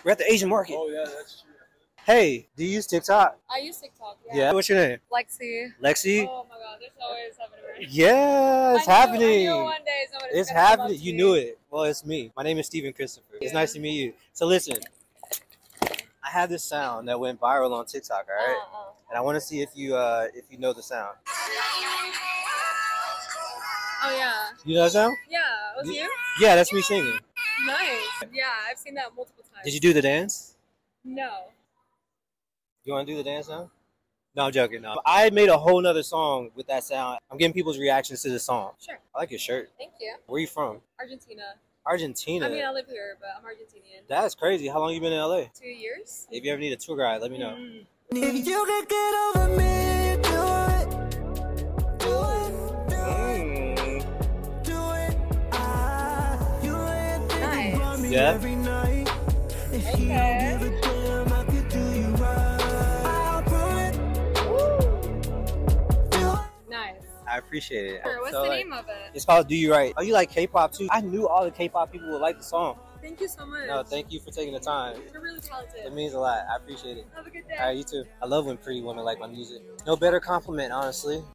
We're at the Asian market. Oh yeah, that's true. Hey, do you use TikTok? I use TikTok. Yeah. What's your name? Lexi. Lexi? Oh my god, there's always happening. Yeah, it's I happening. knew one day somebody's It's gonna come up happening. to You me. knew it. Well, it's me. My name is Stephen Christopher. It's nice to meet you. So listen, I have this sound that went viral on TikTok, all right? And I want to see if you know the sound. Oh yeah. You know that sound? Yeah, was you? Yeah, that's me singing. Nice. Yeah, I've seen that multiple times. Did you do the dance? No. You want to do the dance now? No, I'm joking. No, I made a whole nother song with that sound. I'm getting people's reactions to the song. Sure. I like your shirt. Thank you. Where are you from? Argentina. Argentina. I mean, I live here, but I'm Argentinian. That's crazy. How long you been in LA? 2 years. If you ever need a tour guide, let me know. If you could get over me, do it. Do it. Do it. You ain't thinking about me Yeah? every night. If you don't Okay. give a damn, I could do you right. I'll prove it. Do it. Nice. I appreciate it. Sure, what's So, the like, name of it? It's called Do You Right. Oh, you like K-pop too? I knew all the K-pop people would like the song. Thank you so much. No, thank you for taking the time. You're really talented. It means a lot. I appreciate it. Have a good day. All right, you too. I love when pretty women like my music. No better compliment, honestly.